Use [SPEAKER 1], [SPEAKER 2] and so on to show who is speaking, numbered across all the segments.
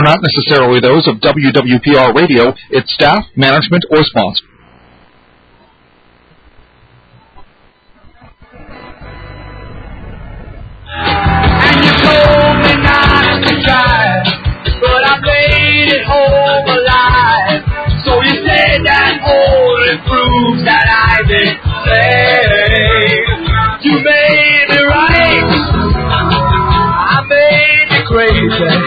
[SPEAKER 1] not necessarily those of WWPR Radio, its staff, management, or sponsors.
[SPEAKER 2] And you told me not to try, but I made it home alive. So you say that only proves that I did say you made me right. I made me crazy,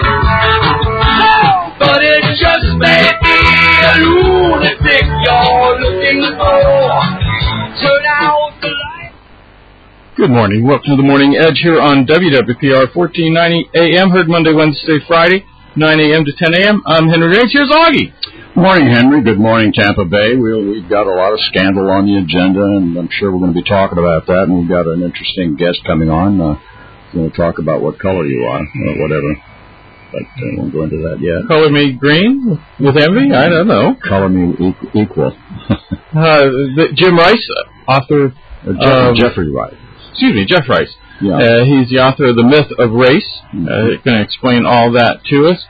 [SPEAKER 2] but it just made me a lunatic you're looking for. Turn out the light.
[SPEAKER 3] Good morning. Welcome to the Morning Edge here on WWPR 1490 AM, heard Monday, Wednesday, Friday, 9 a.m. to 10 a.m. I'm Henry Raines. Here's Augie.
[SPEAKER 4] Good morning, Henry. Good morning, Tampa Bay. We've got a lot of scandal on the agenda, and I'm sure we're going to be talking about that, and we've got an interesting guest coming on. We're going to talk about what color you are, or whatever, but I won't go into that yet.
[SPEAKER 3] Color me green with envy? I don't know.
[SPEAKER 4] Color me equal.
[SPEAKER 3] Jim Rice, author
[SPEAKER 4] Jeffrey Rice.
[SPEAKER 3] Excuse me, Jeff Rice.
[SPEAKER 4] Yeah.
[SPEAKER 3] He's the author of The Myth of Race. He's going to explain all that to us.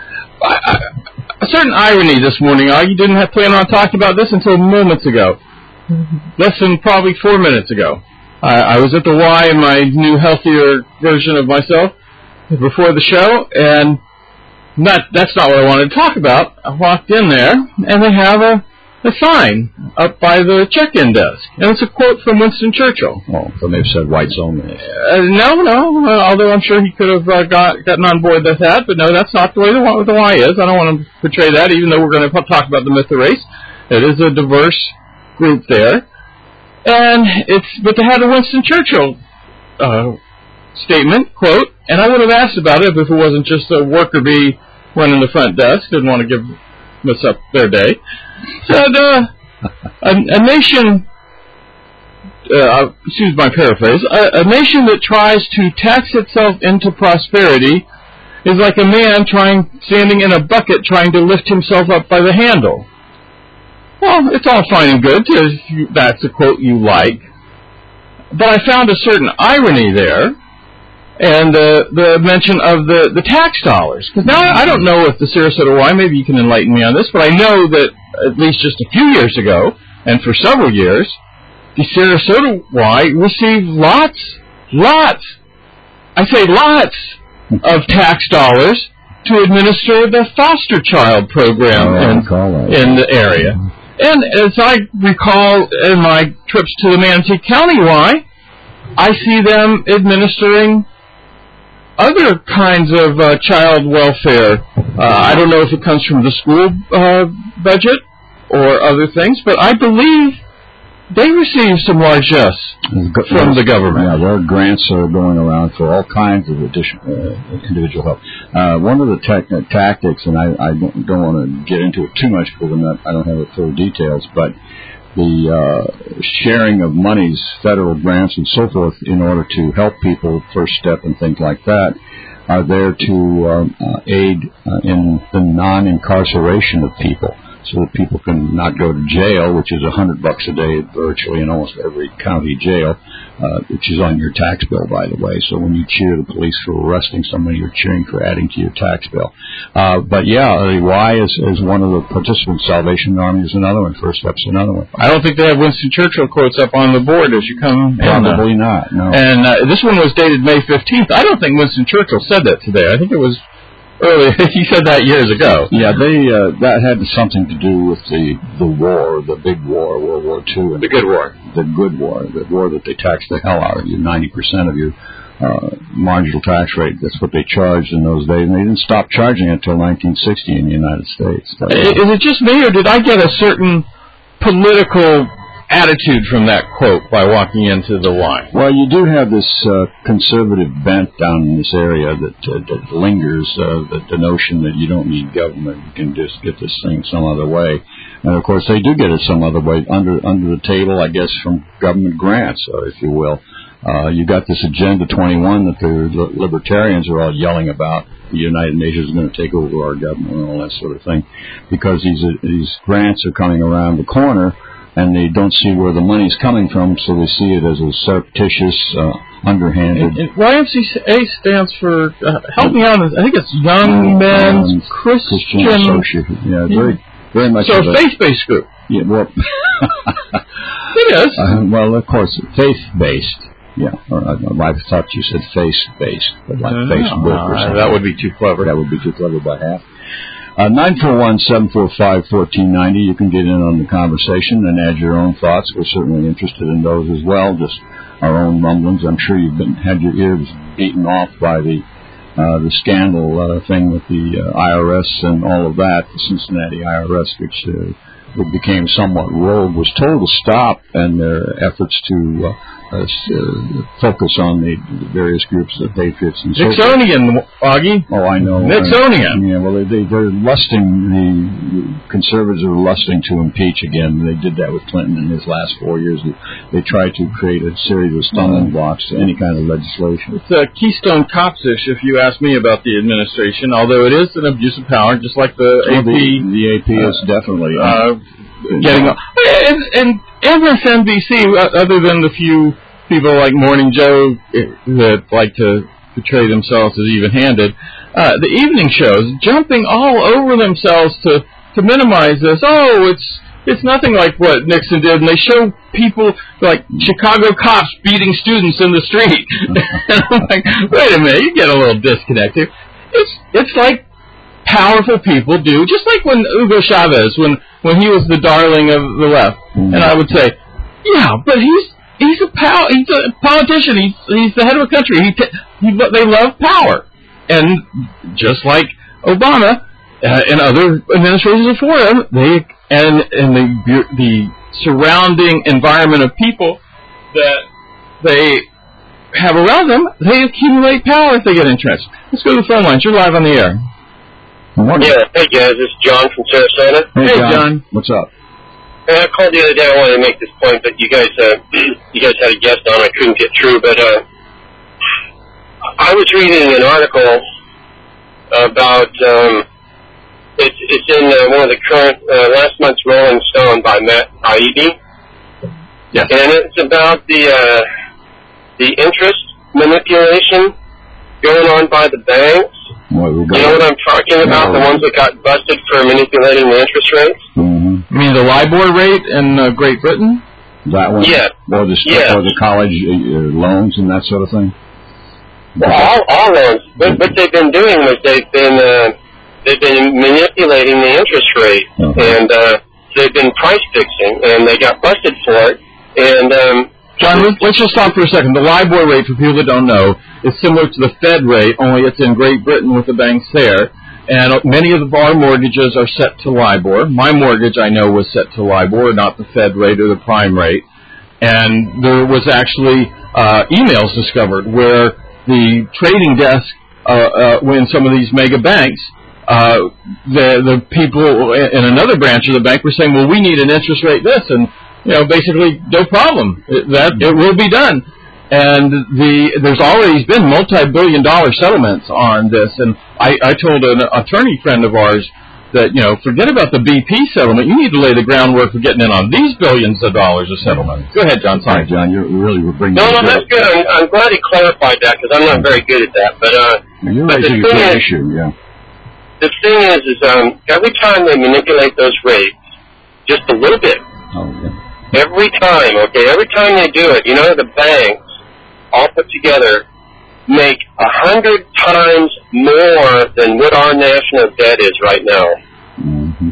[SPEAKER 3] A certain irony this morning, you didn't have planned on talking about this until moments ago. Less than probably 4 minutes ago. I was at the Y in my new, healthier version of myself before the show, and that's not what I wanted to talk about. I walked in there, and they have a sign up by the check-in desk, and it's a quote from Winston Churchill.
[SPEAKER 4] Oh, so they've said whites only.
[SPEAKER 3] No, although I'm sure he could have gotten on board with that, but no, that's not the way the Y is. I don't want to portray that, even though we're going to talk about the myth of race. It is a diverse group there, but they had a Winston Churchill statement, quote, and I would have asked about it if it wasn't just a worker bee running the front desk, didn't want to mess up their day. Said, a nation, excuse my paraphrase, a nation that tries to tax itself into prosperity is like a man standing in a bucket trying to lift himself up by the handle. Well, it's all fine and good if that's a quote you like, but I found a certain irony there, and the mention of the tax dollars. Because now I don't know if the Sarasota Y, maybe you can enlighten me on this, but I know that at least just a few years ago, and for several years, the Sarasota Y received lots of tax dollars to administer the foster child program in the area. And as I recall in my trips to the Manatee County Y, I see them administering other kinds of child welfare. I don't know if it comes from the school budget or other things, but I believe they receive some largesse from the government.
[SPEAKER 4] Yeah, their grants are going around for all kinds of additional individual help. One of the tactics, and I don't want to get into it too much because I don't have the full details, but the sharing of monies, federal grants and so forth, in order to help people, First Step and things like that, are there to aid in the non-incarceration of people, so that people can not go to jail, which is $100 a day virtually in almost every county jail, which is on your tax bill, by the way. So when you cheer the police for arresting somebody, you're cheering for adding to your tax bill. But yeah, the Y is one of the participants. Salvation Army is another one. First Step's another one.
[SPEAKER 3] I don't think they have Winston Churchill quotes up on the board as you come.
[SPEAKER 4] Probably not. No.
[SPEAKER 3] And this one was dated May 15th. I don't think Winston Churchill said that today. I think it was earlier. He said that years ago.
[SPEAKER 4] Yeah, that had something to do with the war, the big war, World War II.
[SPEAKER 3] The good war.
[SPEAKER 4] The good war. The war that they taxed the hell out of you, 90% of your marginal tax rate. That's what they charged in those days, and they didn't stop charging it until 1960 in the United States.
[SPEAKER 3] Is it just me, or did I get a certain political attitude from that quote by walking into the Y?
[SPEAKER 4] Well, you do have this conservative bent down in this area that lingers, the notion that you don't need government, you can just get this thing some other way. And, of course, they do get it some other way, under the table, I guess, from government grants, if you will. You got this Agenda 21 that the libertarians are all yelling about. The United Nations is going to take over our government and all that sort of thing, because these grants are coming around the corner, and they don't see where the money's coming from, so they see it as a surreptitious, underhanded.
[SPEAKER 3] And YMCA stands for, help me out, I think it's Young Men's Christian
[SPEAKER 4] Association. Yeah, very much.
[SPEAKER 3] So a faith-based group.
[SPEAKER 4] Yeah, well,
[SPEAKER 3] it is.
[SPEAKER 4] Well, of course, faith-based. Yeah, I thought you said face-based, but like Facebook or something.
[SPEAKER 3] That would be too clever.
[SPEAKER 4] That would be too clever by half. 941-745-1490. You can get in on the conversation and add your own thoughts. We're certainly interested in those as well, just our own rumblings. I'm sure you've had your ears beaten off by the scandal thing with the IRS and all of that, the Cincinnati IRS, which became somewhat rogue, was told to stop in their efforts to focus on the various groups of patriots and so forth.
[SPEAKER 3] Nixonian, Augie.
[SPEAKER 4] Oh, I know.
[SPEAKER 3] Nixonian.
[SPEAKER 4] Yeah, well, they're lusting, the conservatives are lusting to impeach again. They did that with Clinton in his last 4 years. They tried to create a series of stumbling blocks to any kind of legislation.
[SPEAKER 3] It's a Keystone Cops-ish, if you ask me about the administration, although it is an abuse of power, just like the AP.
[SPEAKER 4] The AP is definitely
[SPEAKER 3] getting up. And MSNBC, other than the few people like Morning Joe that like to portray themselves as even-handed, the evening shows jumping all over themselves to minimize this. Oh, it's nothing like what Nixon did, and they show people like Chicago cops beating students in the street. And I'm like, wait a minute, you get a little disconnected. It's like powerful people do, just like when Hugo Chavez, when he was the darling of the left, and I would say, yeah, but he's a politician. He's the head of a country. They love power, and just like Obama and other administrations before him, the surrounding environment of people that they have around them, they accumulate power if they get entrenched. Let's go to the phone lines. You're live on the air.
[SPEAKER 5] Yeah, hey guys, this is John from Sarasota.
[SPEAKER 4] Hey John. What's up?
[SPEAKER 5] I called the other day. I wanted to make this point, but you guys had a guest on. I couldn't get through, but I was reading an article about it's in one of the current last month's Rolling Stone by Matt Taibbi.
[SPEAKER 3] Yes.
[SPEAKER 5] And it's about the interest manipulation going on by the banks. You know what I'm talking about? The ones that got busted for manipulating the interest rates?
[SPEAKER 4] Mm-hmm.
[SPEAKER 3] You mean the LIBOR rate in Great Britain?
[SPEAKER 4] That one?
[SPEAKER 5] Yeah.
[SPEAKER 4] Or the college loans and that sort of thing?
[SPEAKER 5] Well, all loans. What they've been doing is they've been manipulating the interest rate, and they've been price fixing, and they got busted for it. And
[SPEAKER 3] John, let's just stop for a second. The LIBOR rate, for people that don't know, is similar to the Fed rate, only it's in Great Britain with the banks there. And many of our mortgages are set to LIBOR. My mortgage, I know, was set to LIBOR, not the Fed rate or the prime rate. And there was actually emails discovered where the trading desk, when some of these mega banks, the people in another branch of the bank were saying, well, we need an interest rate this, and basically, no problem. It will be done. And there's already been multi-billion-dollar settlements on this. And I told an attorney friend of ours that, forget about the BP settlement. You need to lay the groundwork for getting in on these billions of dollars of settlement. Go ahead, John. Sorry,
[SPEAKER 4] John. You really were bringing.
[SPEAKER 5] No, that's good. I'm glad he clarified that because I'm not very good at that. But
[SPEAKER 4] you're raising a good issue. Yeah.
[SPEAKER 5] The thing is every time they manipulate those rates, just a little bit.
[SPEAKER 4] Oh yeah.
[SPEAKER 5] Every time they do it, the banks all put together make 100 times more than what our national debt is right now.
[SPEAKER 4] Mm-hmm.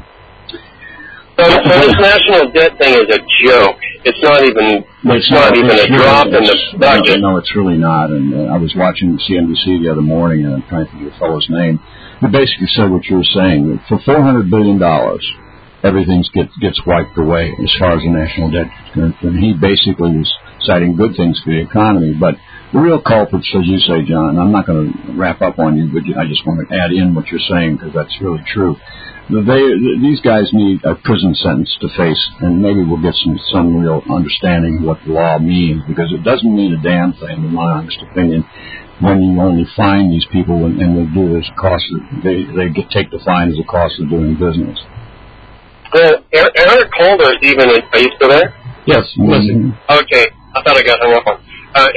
[SPEAKER 5] So this national debt thing is a joke. It's not even a drop in the budget.
[SPEAKER 4] No, it's really not. And I was watching CNBC the other morning, and I'm trying to think of the fellow's name. He basically said what you were saying. For $400 billion, everything gets wiped away as far as the national debt is concerned. He basically was citing good things for the economy, but the real culprits, as you say, John, I'm not going to wrap up on you, but I just want to add in what you're saying because that's really true. These guys need a prison sentence to face, and maybe we'll get some real understanding of what the law means, because it doesn't mean a damn thing, in my honest opinion, when you only fine these people and they do this cost. They take the fine as a cost of doing business.
[SPEAKER 5] Well, Eric Holder is even. Are you still there?
[SPEAKER 3] Yes, listen.
[SPEAKER 5] Okay, I thought I got hung up on. Eric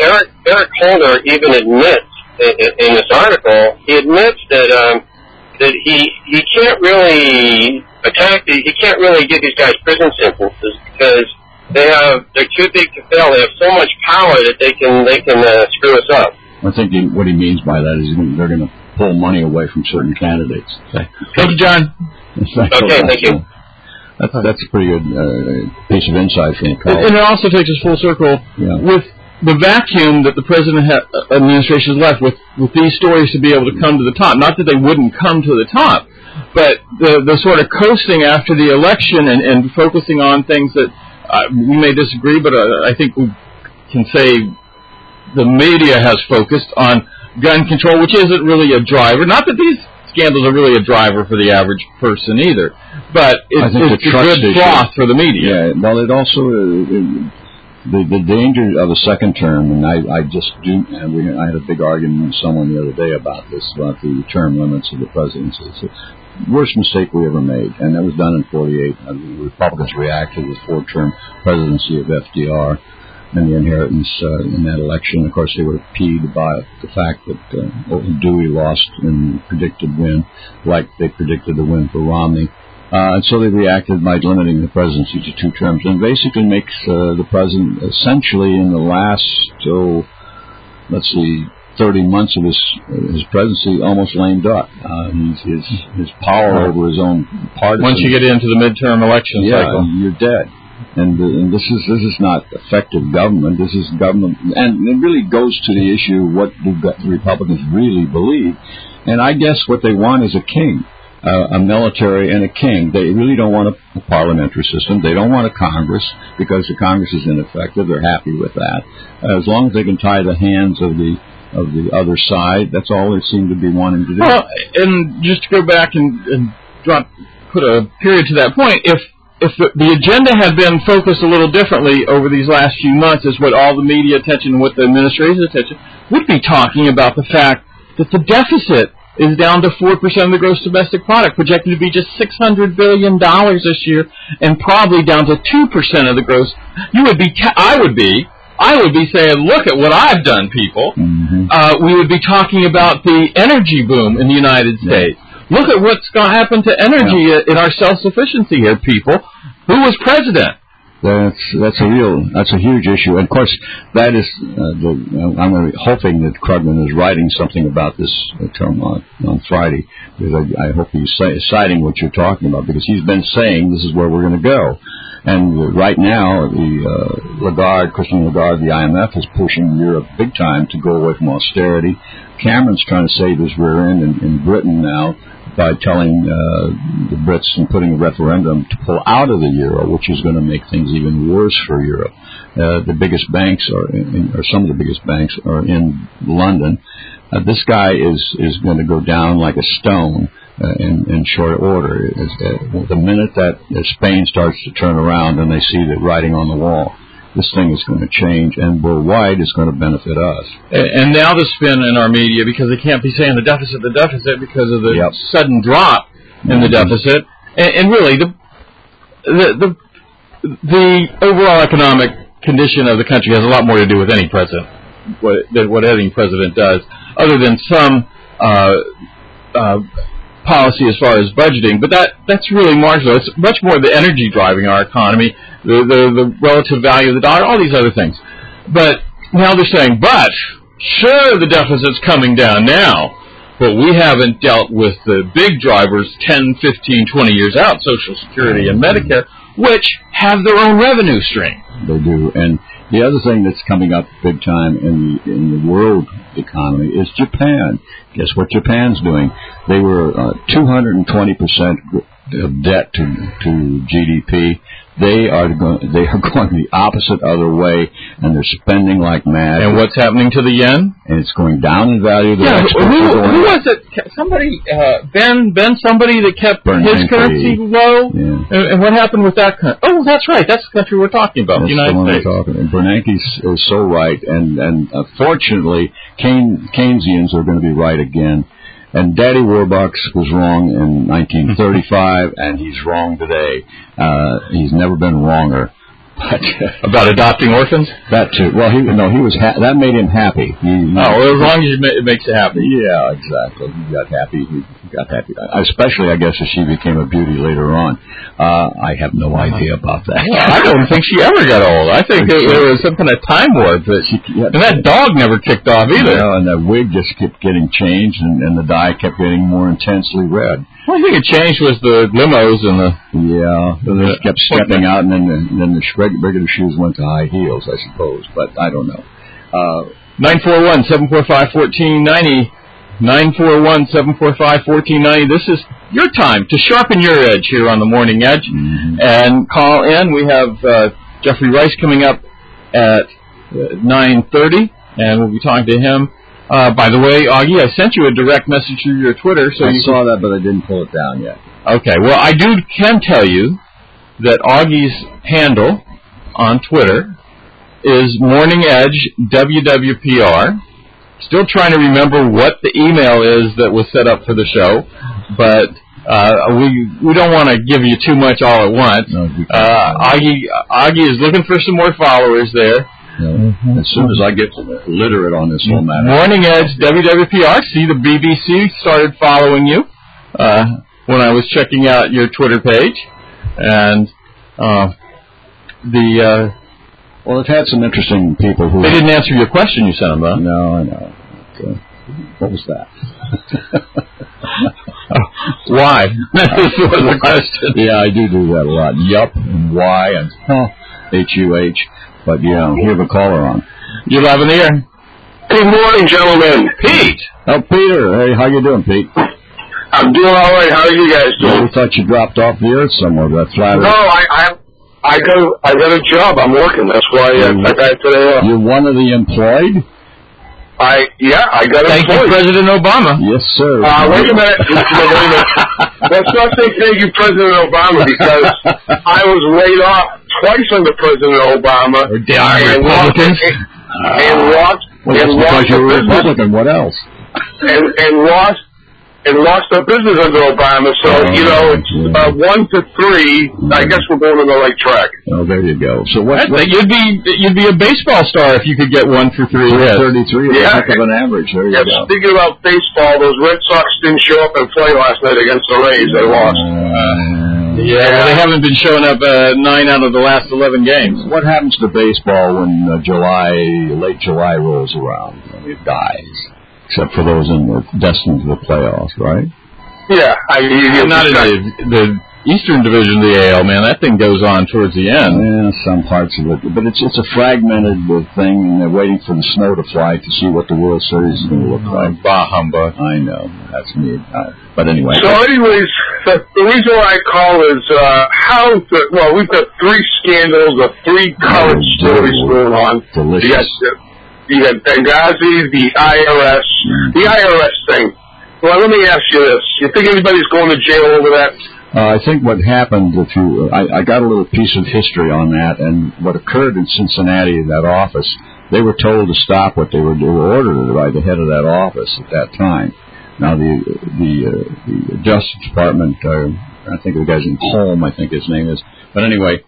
[SPEAKER 5] Eric Holder even admits in this article, he admits that he can't really he can't really give these guys prison sentences because they're too big to fail. They have so much power that they can screw us up.
[SPEAKER 4] I think what he means by that is they're going to pull money away from certain candidates.
[SPEAKER 3] Okay. Thank you, John.
[SPEAKER 5] Okay, thank you.
[SPEAKER 4] That's a pretty good piece of insight from the call.
[SPEAKER 3] And it also takes us full circle with the vacuum that the president administration has left with these stories to be able to come to the top. Not that they wouldn't come to the top, but the sort of coasting after the election and focusing on things that we may disagree, but I think we can say the media has focused on gun control, which isn't really a driver. Not that these scandals are really a driver for the average person either, but it's a good froth for the media.
[SPEAKER 4] Yeah, well, it also the danger of a second term, and I had a big argument with someone the other day about this, about the term limits of the presidency. It's the worst mistake we ever made, and that was done in 48. The Republicans reacted to the four-term presidency of FDR and the inheritance in that election. Of course, they were peeved by the fact that Dewey lost and predicted win, like they predicted the win for Romney. And so they reacted by limiting the presidency to 2 terms, and basically makes the president essentially in the last, 30 months of his presidency almost lame duck. His power over his own partisans.
[SPEAKER 3] Once you get into the midterm election cycle,
[SPEAKER 4] you're dead. And this is not effective government. This is government, and it really goes to the issue: what do the Republicans really believe? And I guess what they want is a king, a military and a king. They really don't want a parliamentary system. They don't want a Congress because the Congress is ineffective. They're happy with that. As long as they can tie the hands of the other side, that's all they seem to be wanting to do.
[SPEAKER 3] Well, and just to go back and put a period to that point, if the agenda had been focused a little differently over these last few months, is what all the media attention and what the administration's attention would be talking about the fact that the deficit is down to 4% of the gross domestic product, projected to be just $600 billion this year, and probably down to 2% of the gross. I would be saying, look at what I've done, people.
[SPEAKER 4] Mm-hmm.
[SPEAKER 3] We would be talking about the energy boom in the United States. Look at what's going to happen to energy in our self-sufficiency here, people. Who was president?
[SPEAKER 4] That's a huge issue. And of course, that is I'm hoping that Krugman is writing something about this term on Friday, because I hope he's citing what you're talking about, because he's been saying this is where we're going to go. And right now, Christine Lagarde, the IMF, is pushing Europe big time to go away from austerity. Cameron's trying to save his rear end in Britain now by telling the Brits and putting a referendum to pull out of the euro, which is going to make things even worse for Europe. The biggest banks or some of the biggest banks are in London. This guy is going to go down like a stone in short order. The minute that Spain starts to turn around and they see the writing on the wall, this thing is going to change, and worldwide is going to benefit us.
[SPEAKER 3] And now the spin in our media, because they can't be saying the deficit, because of the sudden drop in the deficit. And really, the overall economic condition of the country has a lot more to do with any president, than what any president does, other than some policy as far as budgeting. But that's really marginal. It's much more the energy driving our economy, the relative value of the dollar, all these other things. But now they're saying, but sure, the deficit's coming down now, but we haven't dealt with the big drivers 10, 15, 20 years out, Social Security and Medicare, which have their own revenue stream.
[SPEAKER 4] They do. And the other thing that's coming up big time in the world economy is Japan. Guess what Japan's doing? They were 220% of debt to GDP. They are going the opposite other way, and they're spending like mad.
[SPEAKER 3] And what's happening to the yen?
[SPEAKER 4] And it's going down in value.
[SPEAKER 3] Who was it? Somebody, Ben, somebody that kept his currency low? Yeah. And what happened with that country? Oh, that's right. That's the country we're talking about, the United States.
[SPEAKER 4] And Bernanke is so right. And fortunately, Keynesians are going to be right again. And Daddy Warbucks was wrong in 1935, and he's wrong today. He's never been wronger.
[SPEAKER 3] About adopting orphans?
[SPEAKER 4] That too. Well, he was that made him happy.
[SPEAKER 3] Well, as long as it makes you happy.
[SPEAKER 4] Yeah, exactly. He got happy. Especially, I guess, as she became a beauty later on. I have no idea about that.
[SPEAKER 3] I don't think she ever got old. I think there was some kind of time warp. And that dog never kicked off either.
[SPEAKER 4] And the wig just kept getting changed, and the dye kept getting more intensely red.
[SPEAKER 3] Well, I think it changed was the limos and the...
[SPEAKER 4] Yeah, they just kept stepping out, and then the regular shoes went to high heels, I suppose. But I don't know.
[SPEAKER 3] 941-745-1490. 941-745-1490. This is your time to sharpen your edge here on the Morning Edge.
[SPEAKER 4] Mm-hmm.
[SPEAKER 3] And call in. We have Jeffrey Rice coming up at 9:30, and we'll be talking to him. By the way, Augie, I sent you a direct message through your Twitter. So
[SPEAKER 4] I saw that, but I didn't pull it down yet.
[SPEAKER 3] Okay. Well, I can tell you that Augie's handle on Twitter is Morning Edge WWPR. Still trying to remember what the email is that was set up for the show, but we don't want to give you too much all at once.
[SPEAKER 4] No,
[SPEAKER 3] Augie is looking for some more followers there.
[SPEAKER 4] Mm-hmm. As soon as I get literate on this whole matter.
[SPEAKER 3] Morning Edge WWPR. See, the BBC started following you when I was checking out your Twitter page, and
[SPEAKER 4] well, it had some interesting people who...
[SPEAKER 3] They didn't answer your question you sent them, though.
[SPEAKER 4] No, I know. Okay. What was that?
[SPEAKER 3] Why? That was the question.
[SPEAKER 4] Yeah, I do that a lot. Yup, and why, and H-U-H. But, yeah, we have a caller on.
[SPEAKER 3] You're live in the air.
[SPEAKER 5] Good morning, gentlemen.
[SPEAKER 3] Pete!
[SPEAKER 4] Oh, Peter. Hey, how you doing, Pete?
[SPEAKER 5] I'm doing all right. How are you guys doing?
[SPEAKER 4] Well, we thought you dropped off the earth somewhere. That's flattered.
[SPEAKER 5] No, I got a job. I'm working. That's why I got today off.
[SPEAKER 4] You're one of the employed?
[SPEAKER 5] I got
[SPEAKER 3] Thank you, President Obama.
[SPEAKER 4] Yes, sir.
[SPEAKER 5] Wait a minute. Let's not say thank you, President Obama, because I was laid off twice under President Obama.
[SPEAKER 3] Or Republicans.
[SPEAKER 5] And lost
[SPEAKER 4] because you're a Republican. What else?
[SPEAKER 5] And lost our business under Obama. So, it's 1 to 3. I guess we're going on the right track.
[SPEAKER 4] Oh, there you go. So
[SPEAKER 3] you'd be a baseball star if you could get 1 for 3 hits.
[SPEAKER 4] 33 is a heck of an average. There you go.
[SPEAKER 5] Speaking about baseball, those Red Sox didn't show up and play last night against the Rays. They lost.
[SPEAKER 3] Well, they haven't been showing up 9 out of the last 11 games.
[SPEAKER 4] What happens to baseball when late July rolls around? It dies. Except for those destined to the playoffs, right?
[SPEAKER 5] Yeah.
[SPEAKER 3] Not in the Eastern Division of the AL, man. That thing goes on towards the end.
[SPEAKER 4] Yeah, some parts of it. But it's a fragmented thing, and they're waiting for the snow to fly to see what the World Series is going to look like.
[SPEAKER 3] Bah humbug.
[SPEAKER 4] I know. That's me. But anyway.
[SPEAKER 5] So anyways, the reason why I call is we've got 3 scandals of 3 college stories going on.
[SPEAKER 4] Delicious.
[SPEAKER 5] You got Benghazi, the IRS. The IRS thing. Well, let me ask you this. You think anybody's going to jail over that?
[SPEAKER 4] I think what happened, I got a little piece of history on that, and what occurred in Cincinnati, that office, they were told to stop what they were doing, ordered by the head of that office at that time. Now, the Justice Department, I think the guy's in Holm, I think his name is. But anyway,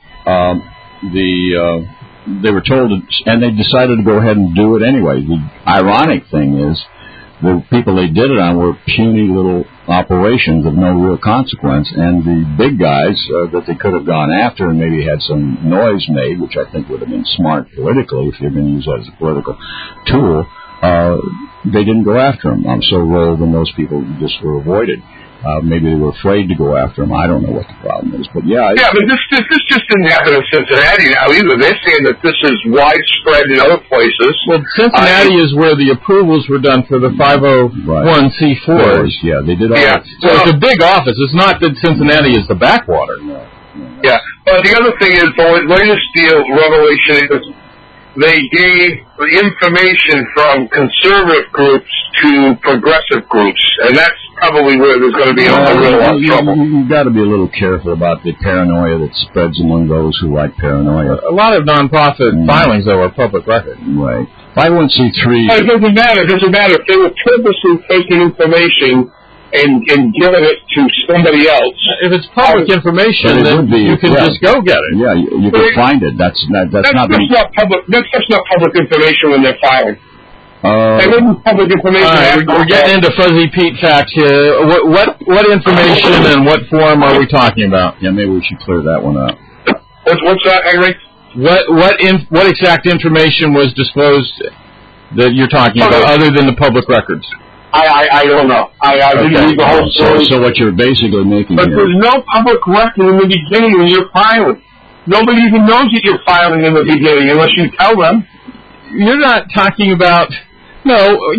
[SPEAKER 4] they were told, and they decided to go ahead and do it anyway. The ironic thing is, the people they did it on were puny little operations of no real consequence, and the big guys that they could have gone after and maybe had some noise made, which I think would have been smart politically if you're going to use that as a political tool, they didn't go after them. I'm so rolled, and those people just were avoided. Maybe they were afraid to go after him. I don't know what the problem is, but yeah.
[SPEAKER 5] But this just didn't happen in Cincinnati now either. They're saying that this is widespread in other places.
[SPEAKER 3] Well, Cincinnati is where the approvals were done for the 501c4s.
[SPEAKER 4] Yeah, they did all that.
[SPEAKER 3] So it's a big office. It's not that Cincinnati is the backwater. No.
[SPEAKER 5] Yeah, but the other thing is, the latest deal, revelation is, they gave the information from conservative groups to progressive groups, and that's probably where there's going to be a real lot of trouble.
[SPEAKER 4] You've got to be a little careful about the paranoia that spreads among those who like paranoia.
[SPEAKER 3] A lot of nonprofit filings, though, are public record.
[SPEAKER 4] Right. 501c3.
[SPEAKER 5] It doesn't matter. It doesn't matter. If they were purposely taking information
[SPEAKER 6] and giving it to somebody else.
[SPEAKER 3] If it's public information, then you can just go get it.
[SPEAKER 4] Yeah, you can find it. That's not
[SPEAKER 6] public. That's just not public information when they're filing. And then public information.
[SPEAKER 3] All right, we're getting into Fuzzy Pete facts here. What information and what form are we talking about?
[SPEAKER 4] Yeah, maybe we should clear that one up.
[SPEAKER 6] What's that, Henry?
[SPEAKER 3] What exact information was disclosed that you're talking about, other than the public records?
[SPEAKER 6] I don't know. I didn't read the whole story.
[SPEAKER 4] So what you're basically making
[SPEAKER 6] But there's no public record in the beginning when you're filing. Nobody even knows that you're filing in the beginning unless you tell them.
[SPEAKER 3] You're not talking about... No,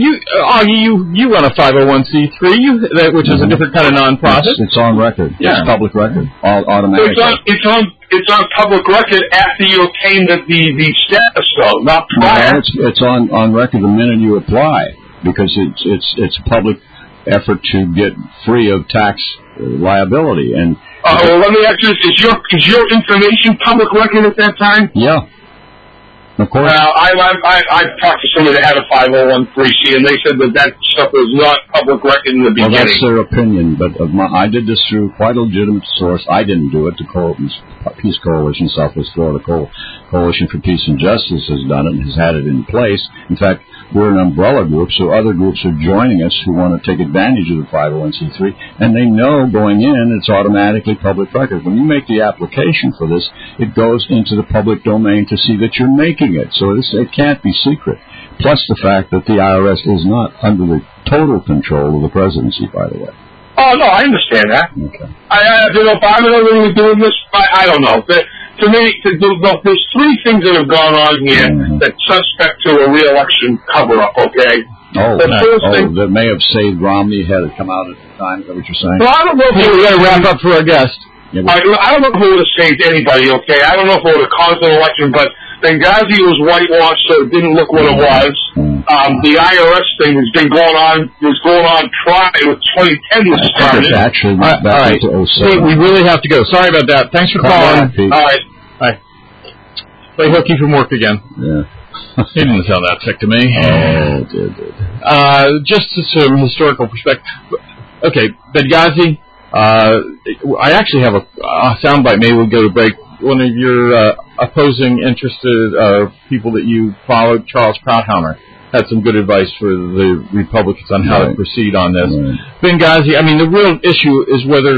[SPEAKER 3] you run a 501c3, which is a different kind of non-profit.
[SPEAKER 4] It's on record.
[SPEAKER 3] Yeah.
[SPEAKER 4] It's public record. Automatically.
[SPEAKER 6] It's on public record after you obtain the status, though, not prior.
[SPEAKER 4] No, it's on record the minute you apply, because it's a public effort to get free of tax liability. And
[SPEAKER 6] well, let me ask you this: is your information public record at that time?
[SPEAKER 4] Yeah. Of course.
[SPEAKER 6] Well, I've talked to somebody that had a 501c, and they said that stuff was not public record in the beginning.
[SPEAKER 4] Well, that's their opinion, but I did this through quite a legitimate source. I didn't do it. The Peace Coalition, Southwest Florida Coalition for Peace and Justice has done it and has had it in place. In fact, we're an umbrella group, so other groups are joining us who want to take advantage of the 501c3, and they know going in it's automatically public record. When you make the application for this, it goes into the public domain to see that you're making it, so it can't be secret. Plus the fact that the IRS is not under the total control of the presidency, by the way.
[SPEAKER 6] Oh, no, I understand that.
[SPEAKER 4] Okay.
[SPEAKER 6] I don't know if I'm really doing this, I don't know. To me, there's three things that have gone on here that suspect to a re-election cover-up, okay?
[SPEAKER 4] That may have saved Romney had it come out at the time. Is that what you're saying?
[SPEAKER 6] Well, I don't know if
[SPEAKER 3] we're going to wrap up for our guest.
[SPEAKER 6] I don't know if it would have saved anybody, okay? I don't know if it would have caused an election, but Benghazi was whitewashed, so it didn't look what it was. The IRS thing has been going on prior with 2010 was started.
[SPEAKER 4] It's actually
[SPEAKER 3] back
[SPEAKER 4] into 07.
[SPEAKER 3] Hey, we really have to go. Sorry about that. Thanks for calling.
[SPEAKER 6] All right.
[SPEAKER 3] Bye. Play hooky from work again.
[SPEAKER 4] Yeah.
[SPEAKER 3] He didn't sound that sick to me.
[SPEAKER 4] Oh, it did.
[SPEAKER 3] Just some historical perspective. Okay, Benghazi. I actually have a soundbite. Maybe we'll go to break. One of your opposing interested people that you followed, Charles Krauthammer, had some good advice for the Republicans on how to proceed on this. Benghazi, I mean, the real issue is whether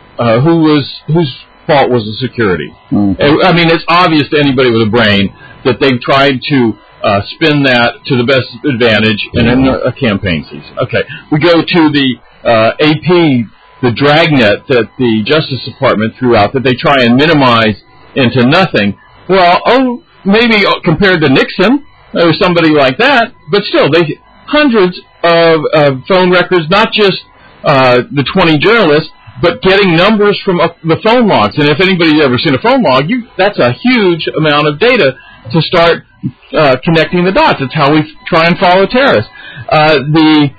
[SPEAKER 3] whose fault was the security. I mean, it's obvious to anybody with a brain that they've tried to spin that to the best advantage in a campaign season. Okay, we go to the AP, the dragnet that the Justice Department threw out that they try and minimize into nothing. Well, maybe compared to Nixon or somebody like that, but still, hundreds of phone records, not just the 20 journalists, but getting numbers from the phone logs. And if anybody's ever seen a phone log, that's a huge amount of data to start connecting the dots. It's how we try and follow terrorists. The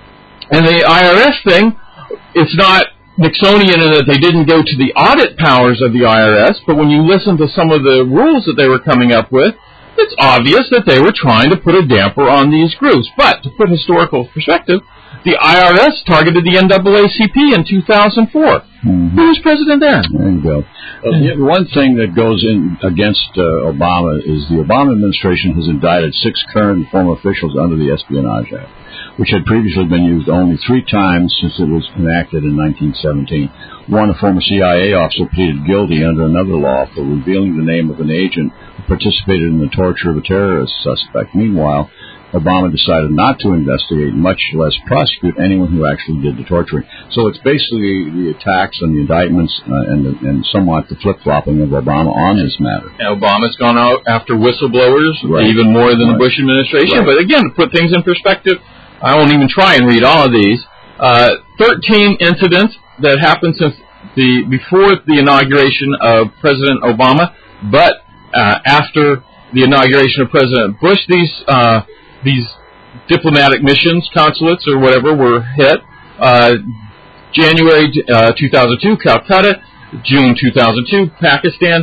[SPEAKER 3] IRS thing, it's not Nixonian in that they didn't go to the audit powers of the IRS, but when you listen to some of the rules that they were coming up with, it's obvious that they were trying to put a damper on these groups. But to put historical perspective, the IRS targeted the NAACP in 2004. Who was president then?
[SPEAKER 4] There you go. One thing that goes in against Obama is the Obama administration has indicted 6 current and former officials under the Espionage Act, which had previously been used only 3 times since it was enacted in 1917. One, a former CIA officer, pleaded guilty under another law for revealing the name of an agent who participated in the torture of a terrorist suspect. Meanwhile, Obama decided not to investigate, much less prosecute, anyone who actually did the torturing. So it's basically the attacks and the indictments and somewhat the flip-flopping of Obama on this matter.
[SPEAKER 3] And Obama's gone out after whistleblowers even more than the Bush administration. But again, to put things in perspective, I won't even try and read all of these. 13 incidents that happened since before the inauguration of President Obama, but after the inauguration of President Bush, these diplomatic missions, consulates or whatever, were hit. January 2002, Calcutta. June 2002, Pakistan.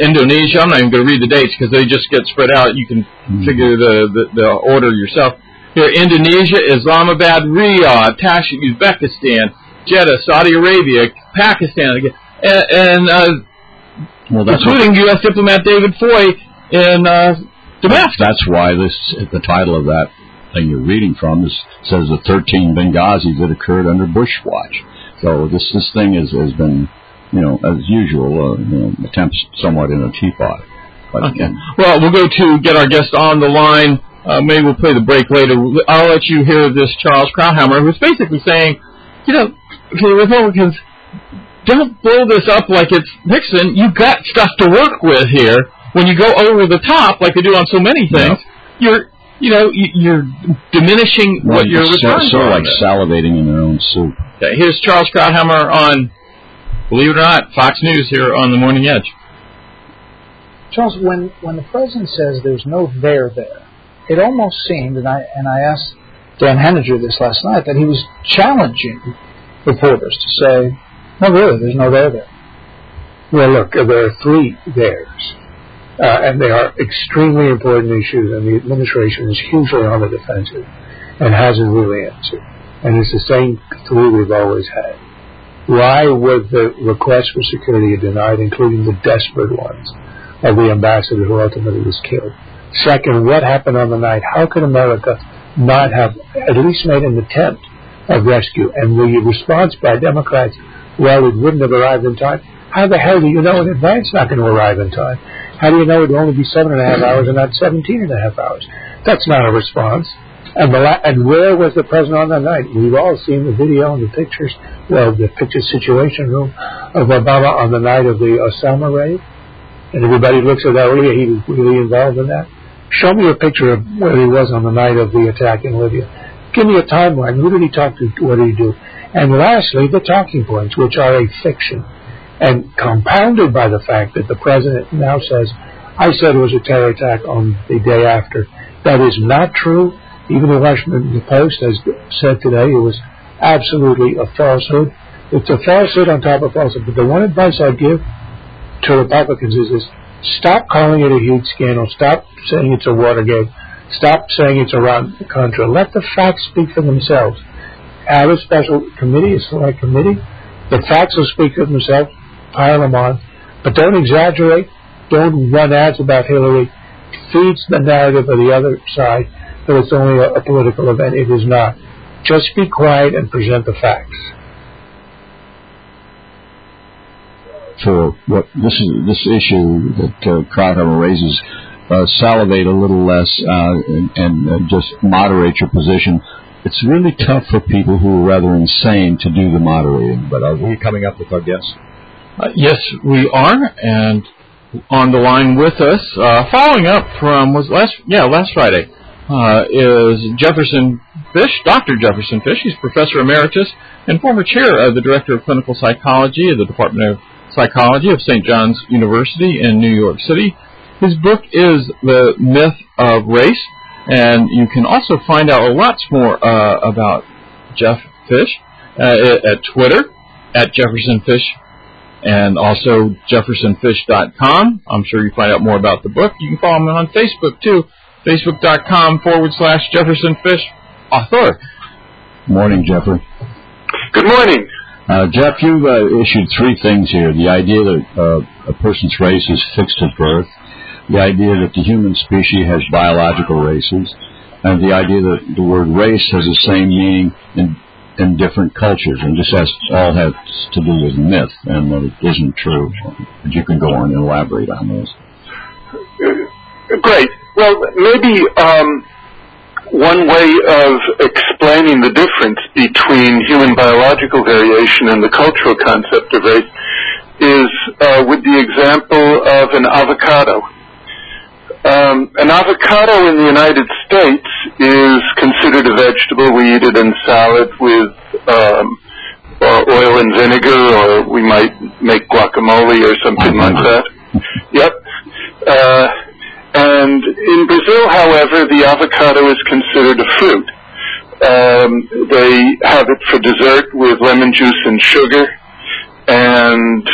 [SPEAKER 3] Indonesia. I'm not even going to read the dates because they just get spread out. You can figure the order yourself. Here, Indonesia, Islamabad, Riyadh, Tashkent, Uzbekistan, Jeddah, Saudi Arabia, Pakistan, and including U.S. diplomat David Foy in Damascus.
[SPEAKER 4] That's why the title of that thing you're reading from says the 13 Benghazis that occurred under Bush watch. So this thing has been, as usual, attempts somewhat in a teapot. But,
[SPEAKER 3] okay. Well, we'll go to get our guest on the line. Maybe we'll play the break later. I'll let you hear this Charles Krauthammer, who's basically saying, the Republicans, don't blow this up like it's Nixon. You've got stuff to work with here. When you go over the top, like they do on so many things, you're diminishing what you're returning.
[SPEAKER 4] Sort of like salivating in their own soup.
[SPEAKER 3] Okay, here's Charles Krauthammer on, believe it or not, Fox News here on the Morning Edge.
[SPEAKER 7] Charles, when the president says there's no there, it almost seemed, and I asked Dan Henninger this last night, that he was challenging reporters to say, no, really, there's no there.
[SPEAKER 8] Well, look, there are three theirs, and they are extremely important issues, and the administration is hugely on the defensive and hasn't really answered. And it's the same three we've always had. Why were the requests for security denied, including the desperate ones of the ambassador who ultimately was killed? Second, what happened on the night? How could America not have at least made an attempt of rescue? And the response by Democrats, well, it wouldn't have arrived in time. How the hell do you know in advance it's not going to arrive in time? How do you know it will only be 7.5 hours and not 17.5 hours? That's not a response. And where was the president on that night? We've all seen the video and the pictures, the picture situation room of Obama on the night of the Osama raid. And everybody looks at that, he was really involved in that. Show me a picture of where he was on the night of the attack in Libya. Give me a timeline. Who did he talk to? What did he do? And lastly, the talking points, which are a fiction, and compounded by the fact that the president now says, I said it was a terror attack on the day after. That is not true. Even the Washington Post has said today it was absolutely a falsehood. It's a falsehood on top of falsehood. But the one advice I give to Republicans is this: stop calling it a huge scandal. Stop saying it's a Watergate. Stop saying it's Iran-Contra. Let the facts speak for themselves. Have a special committee, a select committee. The facts will speak for themselves. Pile them on. But don't exaggerate. Don't run ads about Hillary. Feeds the narrative of the other side that it's only a political event. It is not. Just be quiet and present the facts.
[SPEAKER 4] For what this issue that Krauthammer raises, salivate a little less and just moderate your position. It's really tough for people who are rather insane to do the moderating. But are we coming up with our guests?
[SPEAKER 3] Yes, we are, and on the line with us, following up from last Friday, is Jefferson Fish, Dr. Jefferson Fish. He's Professor Emeritus and former chair of the Director of Clinical Psychology of the Department of Psychology of St. John's University in New York City. His book is The Myth of Race, and you can also find out lots more about Jeff Fish at Twitter, at Jefferson Fish, and also jeffersonfish.com. I'm sure you find out more about the book. You can follow him on Facebook, too, facebook.com/Jefferson Fish author.
[SPEAKER 4] Morning, Jeffrey.
[SPEAKER 6] Good morning.
[SPEAKER 4] Jeff, you've issued three things here. The idea that a person's race is fixed at birth, the idea that the human species has biological races, and the idea that the word race has the same meaning in different cultures, and this all has to do with myth, and that it isn't true. But you can go on and elaborate on those.
[SPEAKER 6] Great. Well, maybe one way of explaining the difference between human biological variation and the cultural concept of race is with the example of an avocado. An avocado in the United States is considered a vegetable. We eat it in salad with oil and vinegar, or we might make guacamole or something like that. Yep. And in Brazil, however, the avocado is considered a fruit. They have it for dessert with lemon juice and sugar, and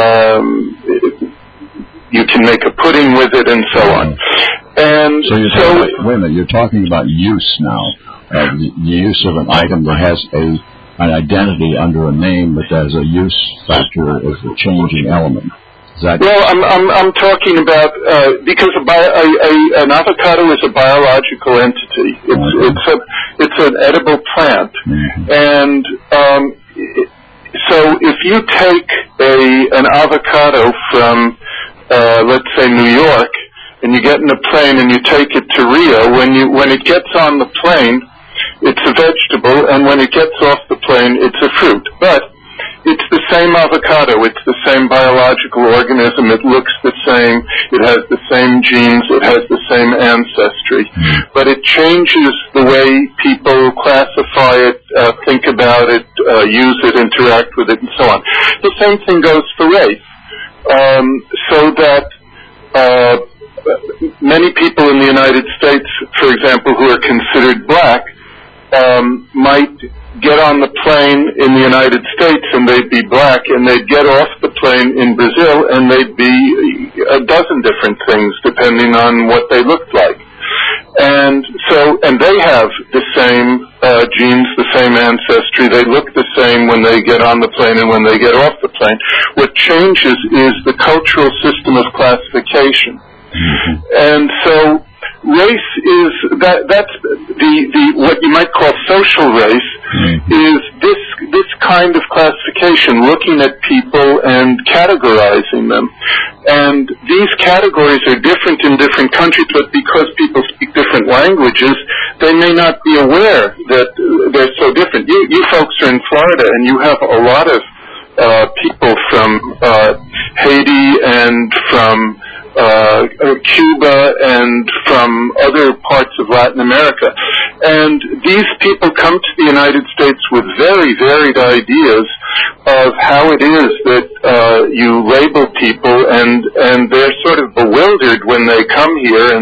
[SPEAKER 6] you can make a pudding with it and so on. And
[SPEAKER 4] wait a minute, you're talking about use now. the use of an item that has an identity under a name, but as a use factor as a changing element.
[SPEAKER 9] Well, I'm talking about because an avocado is a biological entity. It's an edible plant, and so if you take an avocado from let's say New York, and you get in a plane and you take it to Rio, when it gets on the plane, it's a vegetable, and when it gets off the plane, it's a fruit. But it's the same avocado. It's the same biological organism. It looks the same. It has the same genes. It has the same ancestry. But it changes the way people classify it, think about it, use it, interact with it, and so on. The same thing goes for race. So that many people in the United States, for example, who are considered black, might get on the plane in the United States and they'd be black, and they'd get off the plane in Brazil and they'd be a dozen different things depending on what they looked like. And they have the same genes, the same ancestry. They look the same when they get on the plane and when they get off the plane. What changes is the cultural system of classification. And so race is that's the what you might call social race is this kind of classification, looking at people and categorizing them. And these categories are different in different countries, but because people speak different languages, they may not be aware that they're so different. You folks are in Florida, and you have a lot of people from Haiti and from Cuba and from other parts of Latin America. And these people come to the United States with very varied ideas of how it is that you label people, and they're sort of bewildered when they come here, and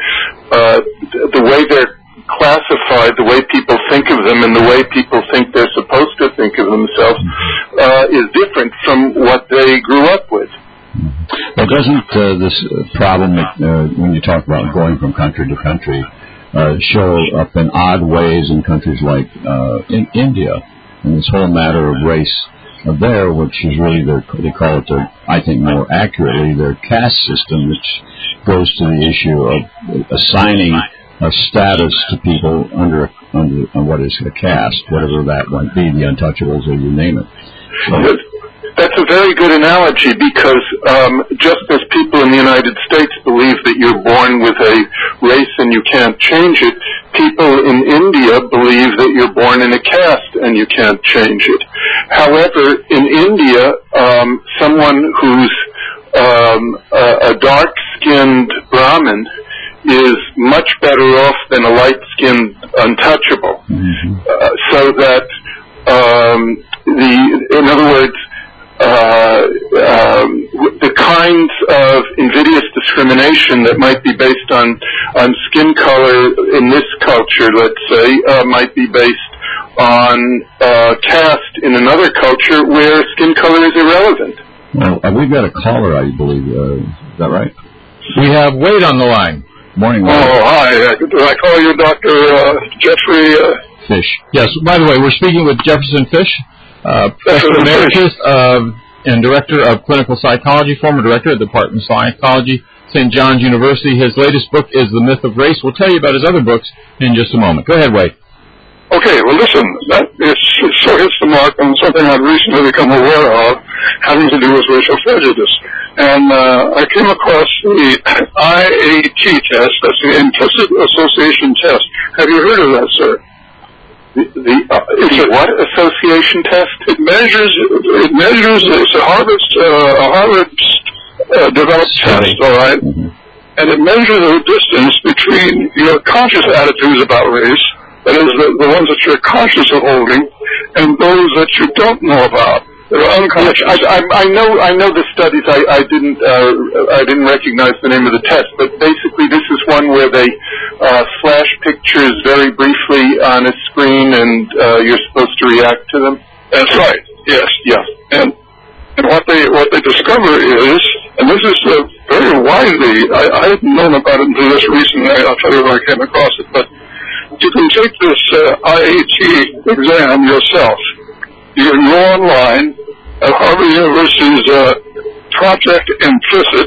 [SPEAKER 9] the way they're classified, the way people think of them, and the way people think they're supposed to think of themselves is different from what they grew up with.
[SPEAKER 4] Well, doesn't this problem, when you talk about going from country to country, show up in odd ways in countries like in India, and this whole matter of race there, which is really they call it, I think more accurately, their caste system, which goes to the issue of assigning a status to people under what is a caste, whatever that might be, the untouchables, or you name it. So,
[SPEAKER 9] that's a very good analogy, because just as people in the United States believe that you're born with a race and you can't change it, people in India believe that you're born in a caste and you can't change it. However, in India, someone who's a dark-skinned Brahmin is much better off than a light-skinned untouchable. So that, in other words, the kinds of invidious discrimination that might be based on skin color in this culture, let's say, might be based on caste in another culture where skin color is irrelevant.
[SPEAKER 4] Well, we've got a caller, I believe. Is that right?
[SPEAKER 3] We have Wade on the line.
[SPEAKER 4] Morning, Wade.
[SPEAKER 6] Oh, hi. Did I call you Dr. Jeffrey
[SPEAKER 4] Fish?
[SPEAKER 3] Yes. By the way, we're speaking with Jefferson Fish, Professor Emeritus and Director of Clinical Psychology, former Director of the Department of Psychology, St. John's University. His latest book is The Myth of Race. We'll tell you about his other books in just a moment. Go ahead, Wade.
[SPEAKER 6] Okay, well, listen, that so hits the mark on something I've recently become aware of, having to do with racial prejudice. And I came across the IAT test, that's the Implicit Association Test. Have you heard of that, sir?
[SPEAKER 9] It's a what association test?
[SPEAKER 6] It measures. It's a Harvard developed test, all right, and it measures the distance between your conscious attitudes about race, that is, the ones that you're conscious of holding, and those that you don't know about, that are unconscious.
[SPEAKER 9] I know the studies. I didn't recognize the name of the test, but basically this is one where they flash pictures very briefly on a screen, and you're supposed to react to them.
[SPEAKER 6] That's right. Yes.
[SPEAKER 9] Yeah.
[SPEAKER 6] And what they discover is, and this is very widely. I hadn't known about it until this recently. I'll tell you where I came across it, but you can take this IAT exam yourself. You can go online at Harvard University's Project Implicit,